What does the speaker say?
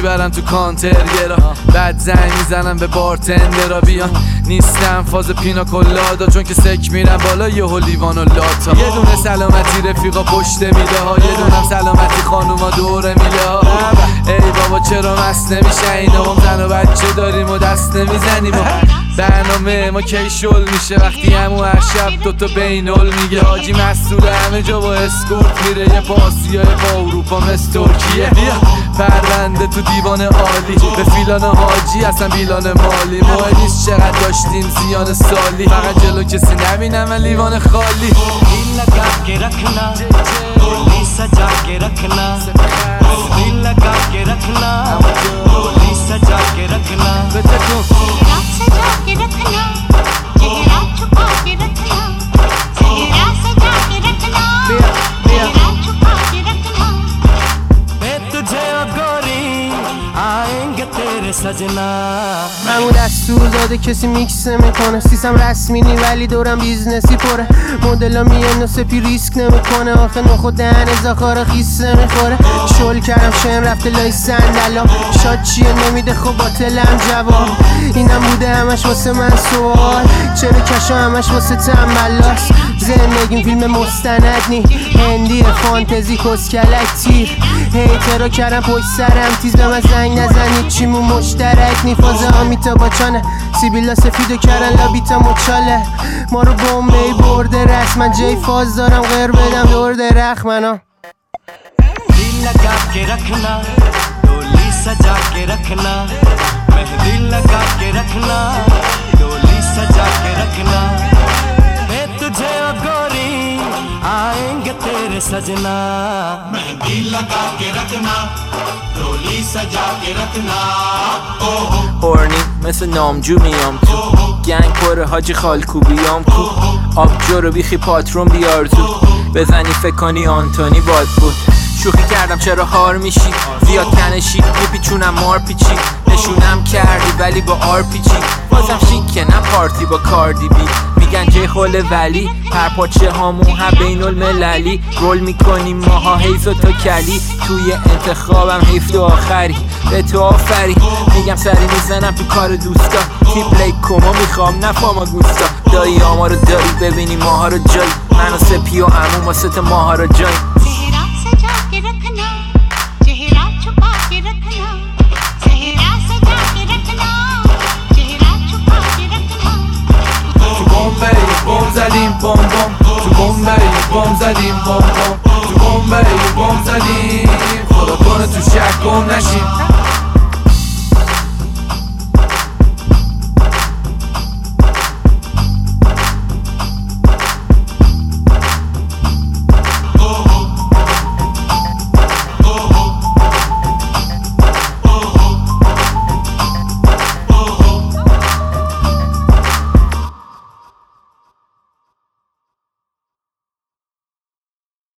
میبرم تو کانترگرا، بعد زنگ میزنم به بارتندرا بیان. نیستم فاز پینا کلادا چون که سک میرم بالا یهو لیوان و لاتا. یه دونه سلامتی رفیقا پشت میله ها، یه دونم سلامتی خانوما دوره میله ها. ای بابا چرا مست نمیشه اینا، ما زن و بچه داریم و دست نمیزنیم. برنامه ما کی شل میشه وقتی همو هر شب دوتا بینول میگه. حاجی مسئول همه جا با اسکورت میره، یه پاسیای با اروپا مثل ترکیه. پرونده تو دیوان عالی به فیلان حاجی اصلا بیلان مالی. مهم نیست چقدر داشتیم زیان سالی، فقط جلو کسی نبینم من لیوان خالی. दिल लगा के रखना डोली सजा के रखना दिल लगा के रखना डोली सजा के रखना चेहरा सजा के रखना चेहरा छुपा के रखना चेहरा सजा के रखना चेहरा छुपा के रखना मैं तुझे ओ गोरी आएंगे तेरे सजना همون دستور داده کسی میکس نمیکنه، سیستم رسمی نی ولی دورم بیزنسی پره. مدلا میان و سپی ریسک نمیکنه، آخه نخود دهن زاخارا خیس نمیخوره. شل کردم شن رفته لای صندلا، شاد چیه نمیده خب باطلم جواب. اینم بوده همش واسه من سوال، چرا کشا همش واسه تنبلاست. زندگیم فیلم مستند نی هندی فانتزی کسکلک تیر. هیترا کردم پشت سرم تیز به من زنگ نزنید چیمون مشترک نی. فازه آمیتا باچانه سیبیلا سفیدو کردن لابیتا مچاله. ما رو بومبی برده رسم، من جای فاز دارم غیر بدم دور درخ منا. दिल लगा के रखना डोली सजा के रखना मेहंदी लगा के रखना डोली सजा के रखना मैं तुझे ओ गोरी आएंगे तेरे सजना मेहंदी लगा के रखना डोली सजा के रखना هورنی مثل نامجو میام تو گنگ پره حاجی خالکوبیام کو. آبجو رو بیخی پاترون بیار تو بزنی فکر کنی آنتونی باد بود. شوخی کردم چرا هار میشی زیاد تنشی میپیچونم مار پیچی. نشونم کردی ولی با آر پیچی. بازم شیکه نه پارتی با کاردی بی. میگن جای خوله ولی پرپاچه هامون هم بین المللی. رول میکنیم ماها حیز و تا کلی توی انتخابم حیف و آخری به تو آفری. میگم سری میزنم تو کار دوستا تیپ لیک کما میخوام نفاما گوستا. دایی آما رو داری ببینی ماها رو جایی من و سپی و عموم واسه ماها رو جایی. चेहरा सजा के रखना चेहरा छुपा के रखना चेहरा सजा के रखना चेहरा छुपा के रखना تو بمبئی بم زدیم بم بم، تو بمبئی بم زدیم بم بم، تو بمبئی بم زدیم خدا کنه تو شک گم نشیم.